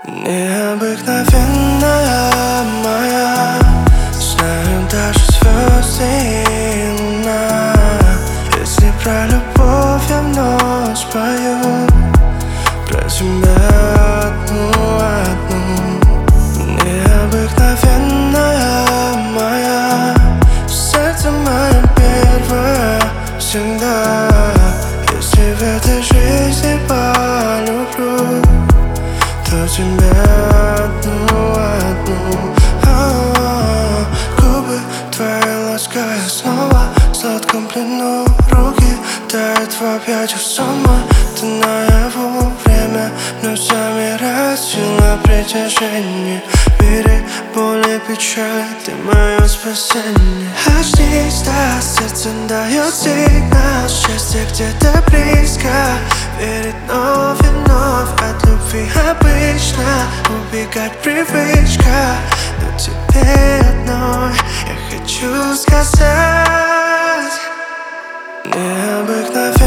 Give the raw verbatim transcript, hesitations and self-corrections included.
Необыкновенная моя, знаю даже звезды и луна. Если про любовь я вновь спою, про тебя одну, одну. Необыкновенная моя, сердце мое первое всегда. Если в этой жизни полюблю, то тебя одну, одну. А-а-а. Губы твои лаская снова в сладком плену. Руки тают в объятиях сон мой. Ты наяву, время вновь замирает, сила притяжения. Бери боли, печали, ты мое спасение. Очнись, да, сердце дает сигнал. Счастье где-то близко, верит вновь и вновь. От любви обычно убегать привычка, но тебе одной я хочу сказать: необыкновенно